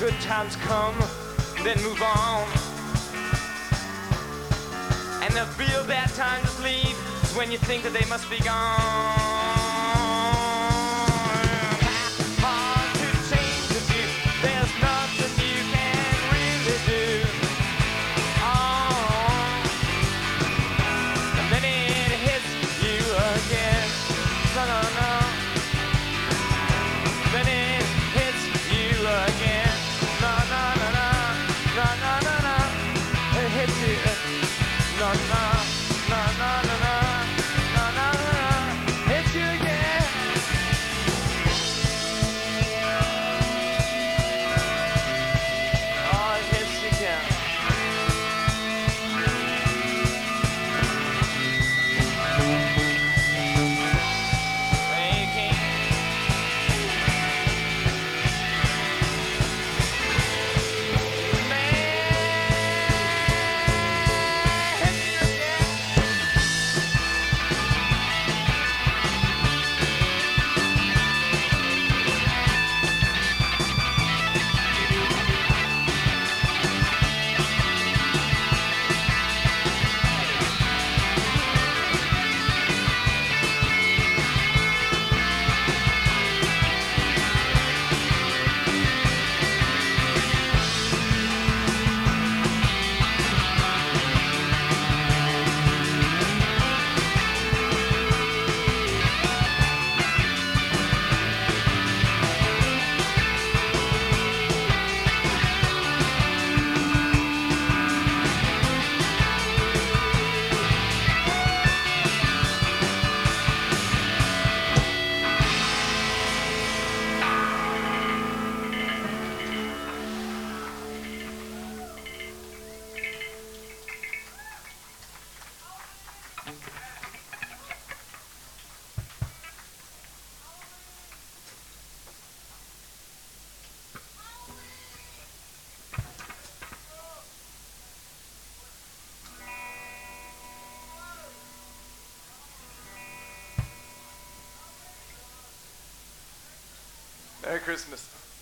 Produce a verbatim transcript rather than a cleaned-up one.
good times come, then move on. And the real bad times leave is when you think that they must be gone. Hard to change the view, there's nothing you can really do. Oh, and then it hits you again. No, no, no. Then it hits you again. No, no, no, no. No, no, no, no. It hits you. No, no, no, no, no, no. No, no, no, no. Hits you again. Oh, it hits you again. Waking. Merry Christmas.